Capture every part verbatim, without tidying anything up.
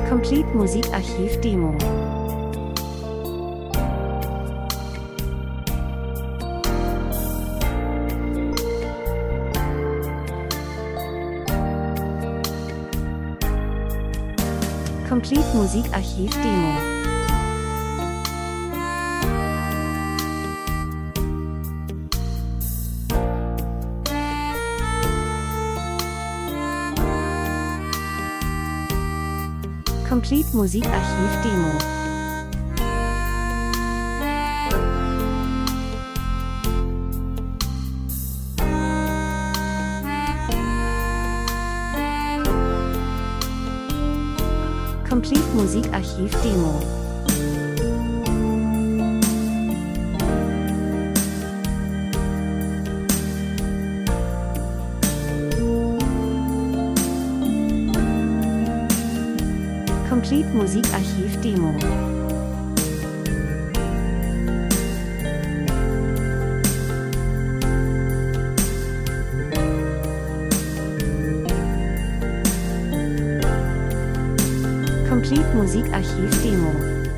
Complete Musikarchiv Demo. Complete Musikarchiv Demo. Complete Musikarchiv Demo. Complete Musikarchiv Demo. Complete Musikarchiv Demo. Complete Musikarchiv Demo.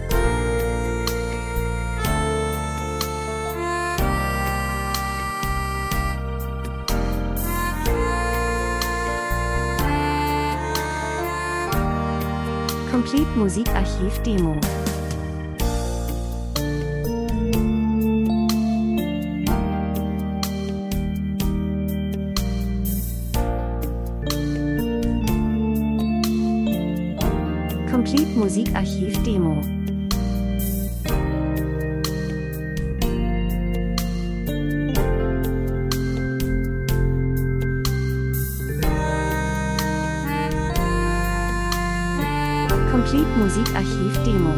Complete Musikarchiv Demo. Complete Musikarchiv Demo. Complete Musikarchiv Demo.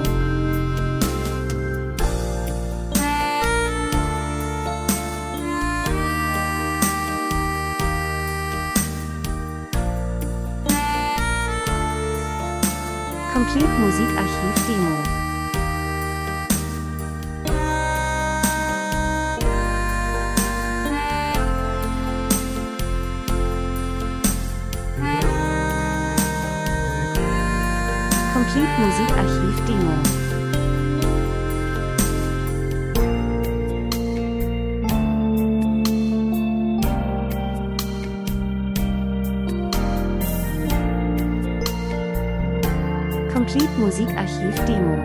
Complete Musikarchiv Demo. Complete Musikarchiv Demo. Complete Musikarchiv Demo.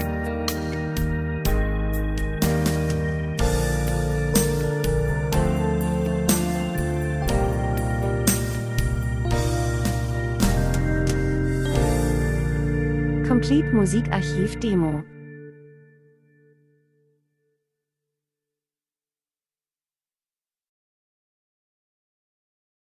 Complete Musikarchiv Demo.